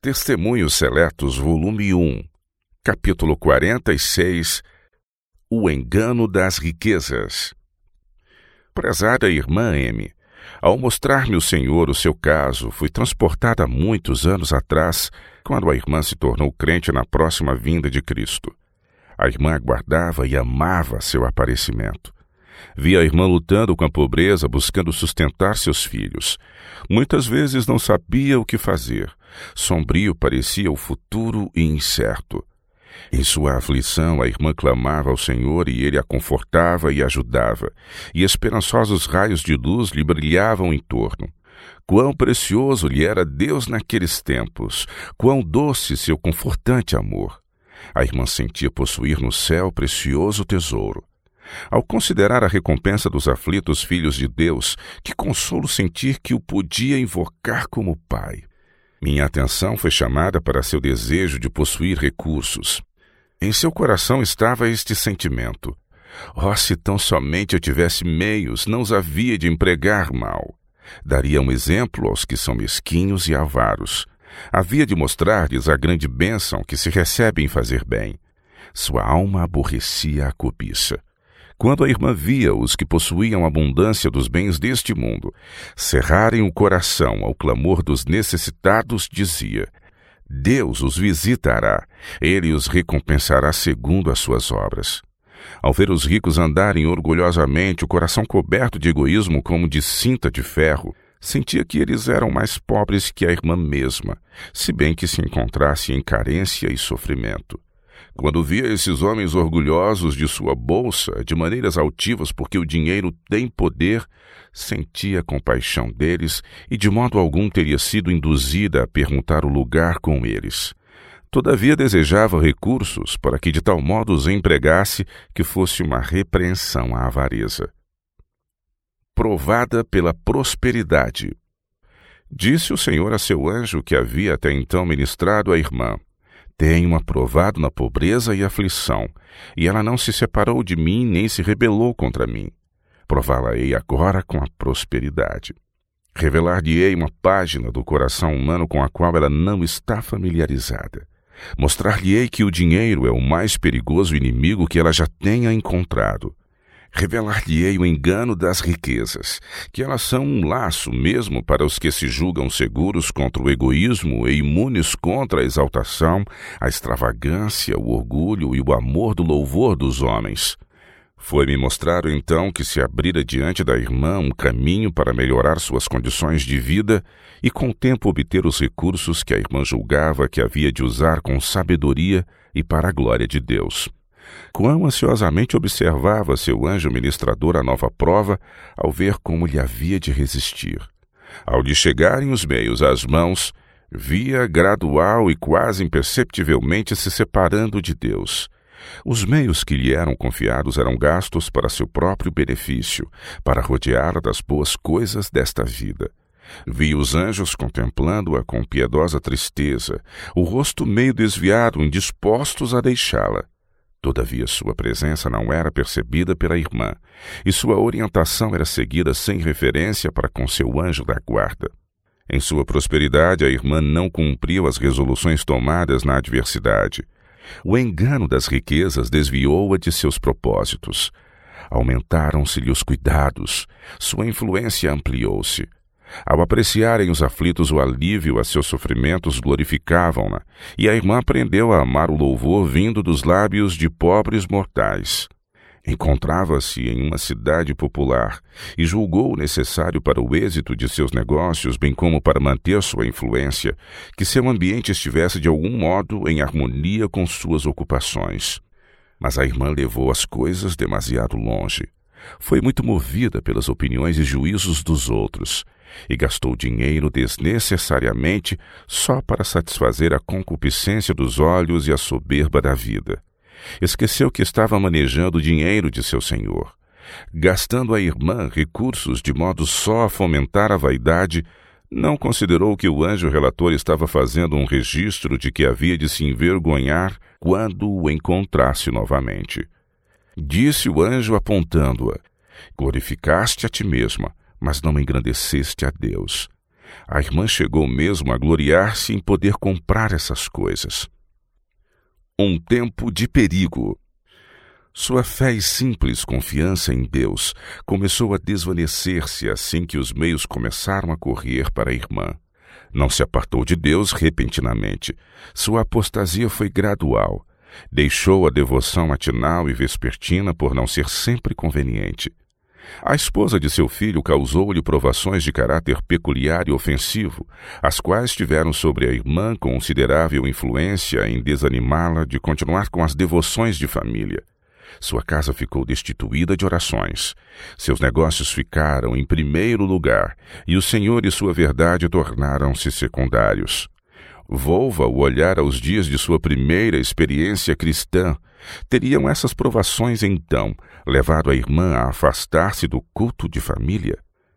Testemunhos Seletos, volume 1, capítulo 46, O engano das riquezas. Prezada irmã M, ao mostrar-me o Senhor o seu caso, fui transportada muitos anos atrás, quando a irmã se tornou crente na próxima vinda de Cristo. A irmã aguardava e amava seu aparecimento. Vi a irmã lutando com a pobreza, buscando sustentar seus filhos. Muitas vezes não sabia o que fazer. Sombrio parecia o futuro e incerto. Em sua aflição, a irmã clamava ao Senhor e ele a confortava e ajudava, e esperançosos raios de luz lhe brilhavam em torno. Quão precioso lhe era Deus naqueles tempos! Quão doce seu confortante amor! A irmã sentia possuir no céu precioso tesouro. Ao considerar a recompensa dos aflitos filhos de Deus, que consolo sentir que o podia invocar como pai. Minha atenção foi chamada para seu desejo de possuir recursos. Em seu coração estava este sentimento: oh, se tão somente eu tivesse meios, não os havia de empregar mal. Daria um exemplo aos que são mesquinhos e avaros. Havia de mostrar-lhes a grande bênção que se recebe em fazer bem. Sua alma aborrecia a cobiça. Quando a irmã via os que possuíam abundância dos bens deste mundo cerrarem o coração ao clamor dos necessitados, dizia: Deus os visitará, ele os recompensará segundo as suas obras. Ao ver os ricos andarem orgulhosamente, o coração coberto de egoísmo como de cinta de ferro, sentia que eles eram mais pobres que a irmã mesma, se bem que se encontrasse em carência e sofrimento. Quando via esses homens orgulhosos de sua bolsa, de maneiras altivas porque o dinheiro tem poder, sentia compaixão deles e de modo algum teria sido induzida a perguntar o lugar com eles. Todavia desejava recursos para que de tal modo os empregasse que fosse uma repreensão à avareza. Provada pela prosperidade. Disse o Senhor a seu anjo que havia até então ministrado à irmã: Tenho-a provado na pobreza e aflição, e ela não se separou de mim nem se rebelou contra mim. Prová-la-ei agora com a prosperidade. Revelar-lhe-ei uma página do coração humano com a qual ela não está familiarizada. Mostrar-lhe-ei que o dinheiro é o mais perigoso inimigo que ela já tenha encontrado. Revelar-lhe-ei o engano das riquezas, que elas são um laço mesmo para os que se julgam seguros contra o egoísmo e imunes contra a exaltação, a extravagância, o orgulho e o amor do louvor dos homens. Foi-me mostrado então que se abrira diante da irmã um caminho para melhorar suas condições de vida e com o tempo obter os recursos que a irmã julgava que havia de usar com sabedoria e para a glória de Deus. Quão ansiosamente observava seu anjo ministrador a nova prova, ao ver como lhe havia de resistir. Ao lhe chegarem os meios às mãos, via gradual e quase imperceptivelmente se separando de Deus. Os meios que lhe eram confiados eram gastos para seu próprio benefício, para rodeá-la das boas coisas desta vida. Vi os anjos contemplando-a com piedosa tristeza, o rosto meio desviado, indispostos a deixá-la. Todavia sua presença não era percebida pela irmã, e sua orientação era seguida sem referência para com seu anjo da guarda. Em sua prosperidade, a irmã não cumpriu as resoluções tomadas na adversidade. O engano das riquezas desviou-a de seus propósitos. Aumentaram-se-lhe os cuidados, sua influência ampliou-se. Ao apreciarem os aflitos o alívio a seus sofrimentos, glorificavam-na, e a irmã aprendeu a amar o louvor vindo dos lábios de pobres mortais. Encontrava-se em uma cidade popular e julgou necessário para o êxito de seus negócios, bem como para manter sua influência, que seu ambiente estivesse de algum modo em harmonia com suas ocupações. Mas a irmã levou as coisas demasiado longe. Foi muito movida pelas opiniões e juízos dos outros, e gastou dinheiro desnecessariamente só para satisfazer a concupiscência dos olhos e a soberba da vida. Esqueceu que estava manejando o dinheiro de seu senhor. Gastando a irmã recursos de modo só a fomentar a vaidade, não considerou que o anjo relator estava fazendo um registro de que havia de se envergonhar quando o encontrasse novamente. Disse o anjo apontando-a: Glorificaste a ti mesma, mas não engrandeceste a Deus. A irmã chegou mesmo a gloriar-se em poder comprar essas coisas. Um tempo de perigo. Sua fé e simples confiança em Deus começou a desvanecer-se assim que os meios começaram a correr para a irmã. Não se apartou de Deus repentinamente. Sua apostasia foi gradual. Deixou a devoção matinal e vespertina por não ser sempre conveniente. A esposa de seu filho causou-lhe provações de caráter peculiar e ofensivo, as quais tiveram sobre a irmã considerável influência em desanimá-la de continuar com as devoções de família. Sua casa ficou destituída de orações. Seus negócios ficaram em primeiro lugar, e o Senhor e sua verdade tornaram-se secundários. Volva o olhar aos dias de sua primeira experiência cristã. Teriam essas provações, então, levado a irmã a afastar-se do culto de família?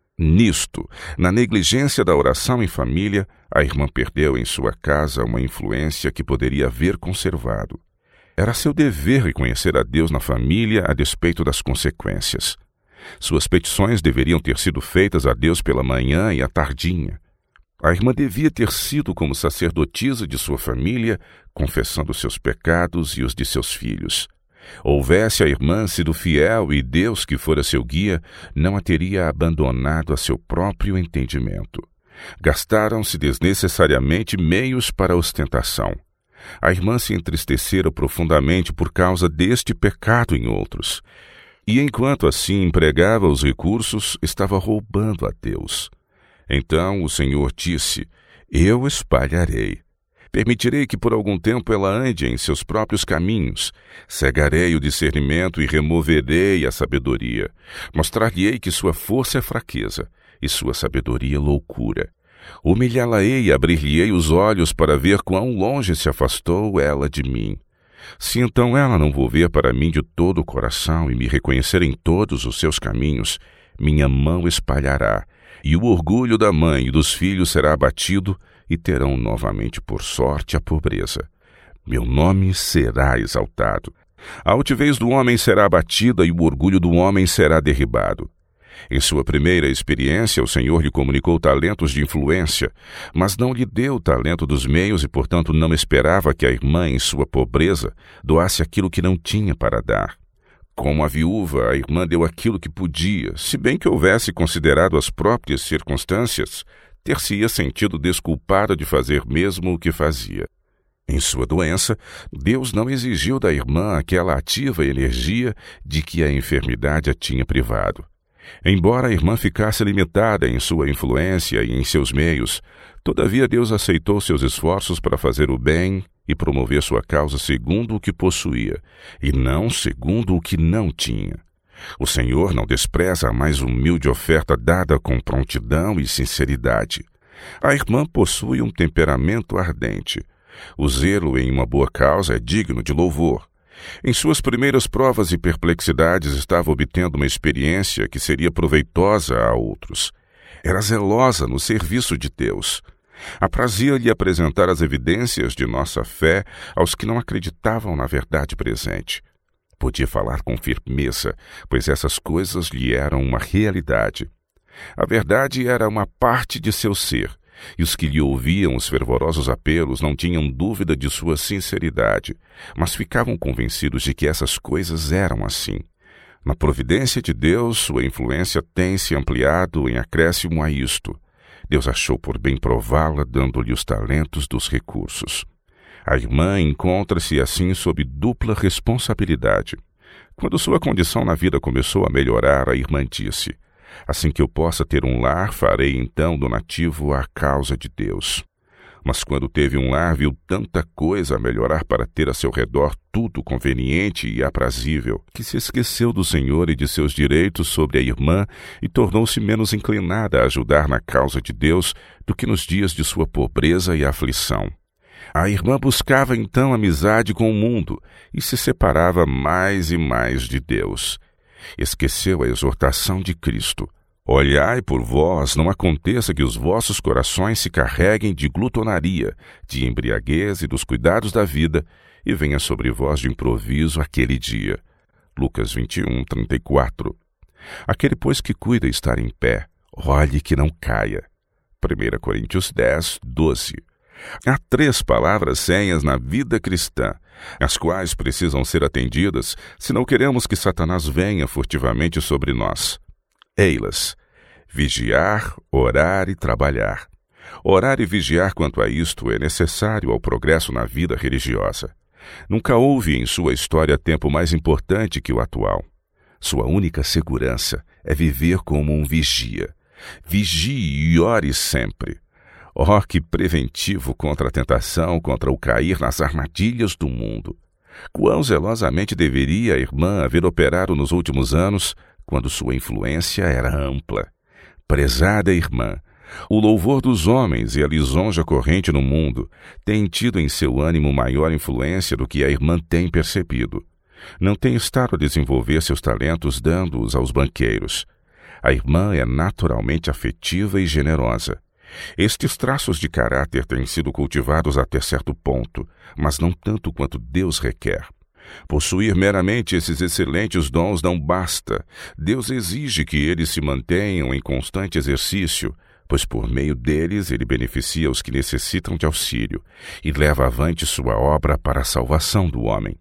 Nisto, na negligência da oração em família, a irmã perdeu em sua casa uma influência que poderia haver conservado. Era seu dever reconhecer a Deus na família a despeito das consequências. Suas petições deveriam ter sido feitas a Deus pela manhã e à tardinha. A irmã devia ter sido como sacerdotisa de sua família, confessando seus pecados e os de seus filhos. Houvesse a irmã sido fiel e Deus, que fora seu guia, não a teria abandonado a seu próprio entendimento. Gastaram-se desnecessariamente meios para a ostentação. A irmã se entristecera profundamente por causa deste pecado em outros. E enquanto assim empregava os recursos, estava roubando a Deus. Então o Senhor disse: Eu espalharei. Permitirei que por algum tempo ela ande em seus próprios caminhos. Cegarei o discernimento e removerei a sabedoria. Mostrar-lhe-ei que sua força é fraqueza e sua sabedoria loucura. Humilhá-la-ei e abrir-lhe-ei os olhos para ver quão longe se afastou ela de mim. Se então ela não volver para mim de todo o coração e me reconhecer em todos os seus caminhos, minha mão espalhará, e o orgulho da mãe e dos filhos será abatido, e terão novamente por sorte a pobreza. Meu nome será exaltado. A altivez do homem será abatida e o orgulho do homem será derribado. Em sua primeira experiência, o Senhor lhe comunicou talentos de influência, mas não lhe deu o talento dos meios e, portanto, não esperava que a irmã, em sua pobreza, doasse aquilo que não tinha para dar. Como a viúva, a irmã deu aquilo que podia, se bem que houvesse considerado as próprias circunstâncias, ter-se-ia sentido desculpada de fazer mesmo o que fazia. Em sua doença, Deus não exigiu da irmã aquela ativa energia de que a enfermidade a tinha privado. Embora a irmã ficasse limitada em sua influência e em seus meios, todavia Deus aceitou seus esforços para fazer o bem e promover sua causa segundo o que possuía, e não segundo o que não tinha. O Senhor não despreza a mais humilde oferta dada com prontidão e sinceridade. A irmã possui um temperamento ardente. O zelo em uma boa causa é digno de louvor. Em suas primeiras provas e perplexidades estava obtendo uma experiência que seria proveitosa a outros. Era zelosa no serviço de Deus. Aprazia-lhe apresentar as evidências de nossa fé aos que não acreditavam na verdade presente. Podia falar com firmeza, pois essas coisas lhe eram uma realidade. A verdade era uma parte de seu ser, e os que lhe ouviam os fervorosos apelos não tinham dúvida de sua sinceridade, mas ficavam convencidos de que essas coisas eram assim. Na providência de Deus, sua influência tem se ampliado em acréscimo a isto. Deus achou por bem prová-la, dando-lhe os talentos dos recursos. A irmã encontra-se assim sob dupla responsabilidade. Quando sua condição na vida começou a melhorar, a irmã disse: Assim que eu possa ter um lar, farei então donativo à causa de Deus. Mas quando teve um lar, viu tanta coisa a melhorar para ter a seu redor tudo conveniente e aprazível, que se esqueceu do Senhor e de seus direitos sobre a irmã e tornou-se menos inclinada a ajudar na causa de Deus do que nos dias de sua pobreza e aflição. A irmã buscava então amizade com o mundo e se separava mais e mais de Deus. Esqueceu a exortação de Cristo: Olhai por vós, não aconteça que os vossos corações se carreguem de glutonaria, de embriaguez e dos cuidados da vida, e venha sobre vós de improviso aquele dia. Lucas 21:34. Aquele, pois, que cuida estar em pé, olhe que não caia. 1 Coríntios 10, 12. Há 3 palavras-senhas na vida cristã, as quais precisam ser atendidas se não queremos que Satanás venha furtivamente sobre nós. Ei-las: vigiar, orar e trabalhar. Orar e vigiar quanto a isto é necessário ao progresso na vida religiosa. Nunca houve em sua história tempo mais importante que o atual. Sua única segurança é viver como um vigia. Vigie e ore sempre. Oh, que preventivo contra a tentação, contra o cair nas armadilhas do mundo. Quão zelosamente deveria a irmã haver operado nos últimos anos, quando sua influência era ampla. Prezada irmã, o louvor dos homens e a lisonja corrente no mundo têm tido em seu ânimo maior influência do que a irmã tem percebido. Não tem estado a desenvolver seus talentos dando-os aos banqueiros. A irmã é naturalmente afetiva e generosa. Estes traços de caráter têm sido cultivados até certo ponto, mas não tanto quanto Deus requer. Possuir meramente esses excelentes dons não basta. Deus exige que eles se mantenham em constante exercício, pois por meio deles ele beneficia os que necessitam de auxílio e leva avante sua obra para a salvação do homem.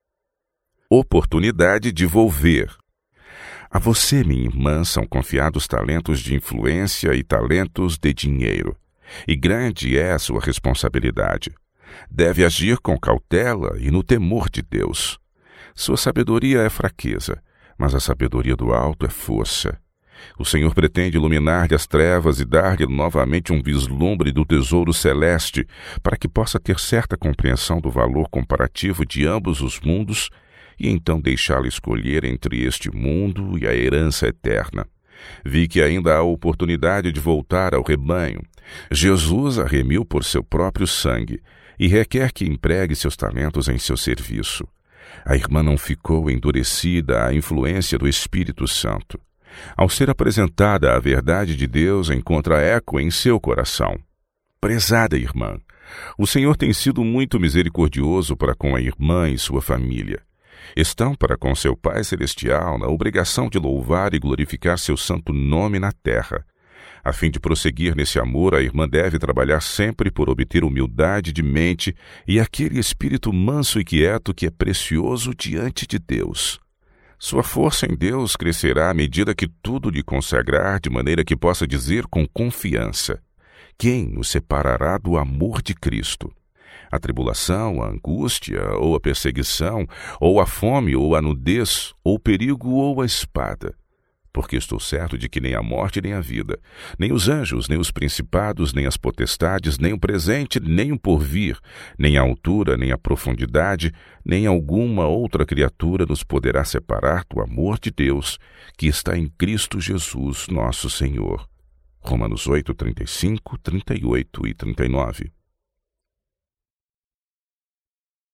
Oportunidade de volver. A você, minha irmã, são confiados talentos de influência e talentos de dinheiro, e grande é a sua responsabilidade. Deve agir com cautela e no temor de Deus. Sua sabedoria é fraqueza, mas a sabedoria do alto é força. O Senhor pretende iluminar-lhe as trevas e dar-lhe novamente um vislumbre do tesouro celeste, para que possa ter certa compreensão do valor comparativo de ambos os mundos e então deixá-la escolher entre este mundo e a herança eterna. Vi que ainda há oportunidade de voltar ao rebanho. Jesus a remiu por seu próprio sangue e requer que empregue seus talentos em seu serviço. A irmã não ficou endurecida à influência do Espírito Santo. Ao ser apresentada a verdade de Deus, encontra eco em seu coração. Prezada irmã, o Senhor tem sido muito misericordioso para com a irmã e sua família. Estão para com seu Pai Celestial na obrigação de louvar e glorificar seu santo nome na terra. A fim de prosseguir nesse amor, a irmã deve trabalhar sempre por obter humildade de mente e aquele espírito manso e quieto que é precioso diante de Deus. Sua força em Deus crescerá à medida que tudo lhe consagrar, de maneira que possa dizer com confiança: quem nos separará do amor de Cristo? A tribulação, a angústia, ou a perseguição, ou a fome, ou a nudez, ou o perigo, ou a espada. Porque estou certo de que nem a morte, nem a vida, nem os anjos, nem os principados, nem as potestades, nem o presente, nem o porvir, nem a altura, nem a profundidade, nem alguma outra criatura nos poderá separar do amor de Deus, que está em Cristo Jesus, nosso Senhor. Romanos 8, 35, 38 e 39.